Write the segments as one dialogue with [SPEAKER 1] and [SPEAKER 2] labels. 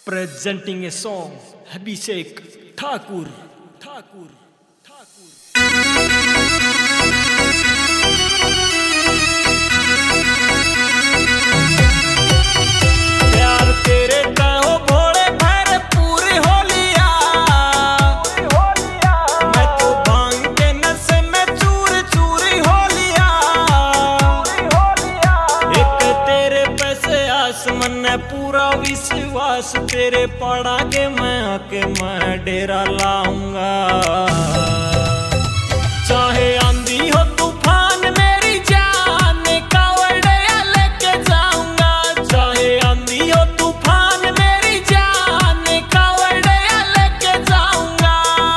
[SPEAKER 1] Presenting a song, Abhishek Thakur. प्यार तेरे कहो भोले भैर पूरी होलिया, मैं तो भांग के नशे में चूर चूरी होलिया। एक तेरे पैसे आसमान ने पूरा विश्वास, तेरे पड़ा के मैं आके मैं डेरा लाऊंगा। चाहे आंधी हो तूफान मेरी जान कावड़िया लेके जाऊंगा। चाहे आंधी हो तूफान मेरी जान कावड़िया लेके जाऊंगा।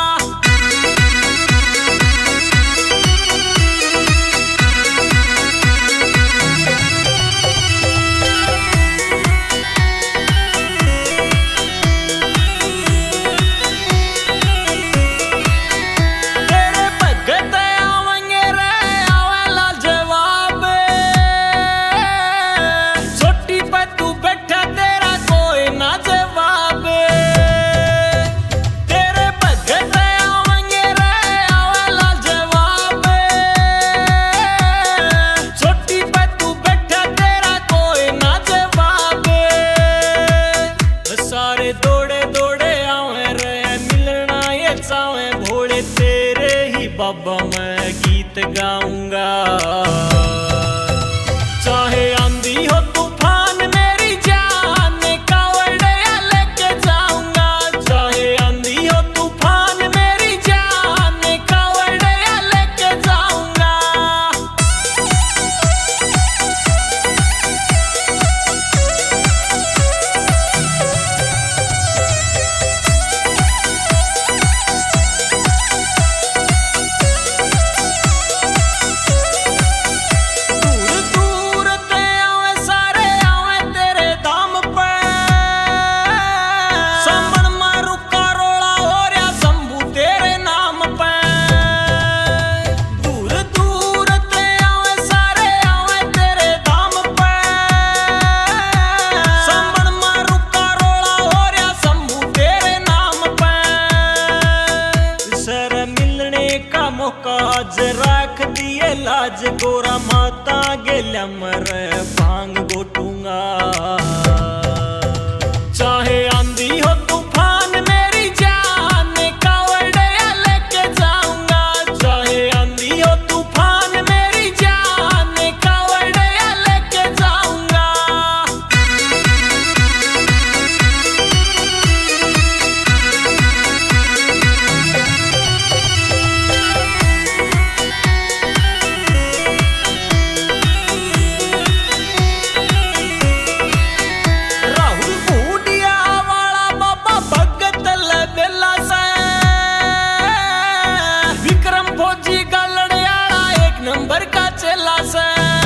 [SPEAKER 1] दौड़े दौड़े आवे रे मिलना ये चावे भोले, तेरे ही बाबा मैं गीत गाऊंगा। चाहे आंधी हो तूफान मेरी जान कावड़िया लेके जाऊंगा। चाहे आंधी हो तूफान मेरी जान कावड़िया लेके जाऊंगा। आज राख दिए लाज गोरा माता गेल्या मरे भांग गोटूंगा। चाहे आंधी हो तूफान मेरी जान कावड़िया लेके जाऊंगा। चाहे आंधी हो तूफान मेरी जान कावड़िया लेके जाऊंगा। नंबर का चेला से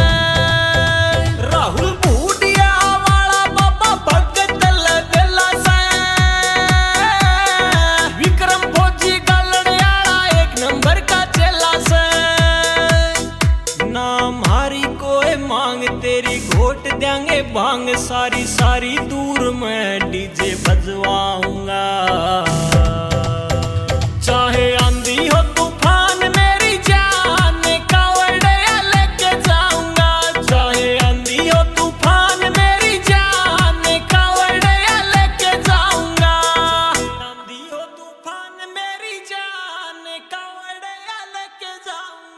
[SPEAKER 1] राहुल बूढ़िया वाला बाबा भगत बेला से, विक्रम फौजी गलड़ियाला एक नंबर का चेला से। नाम हारी कोई मांग तेरी घोट देंगे भांग, सारी सारी दूर में डीजे बजवाऊंगा।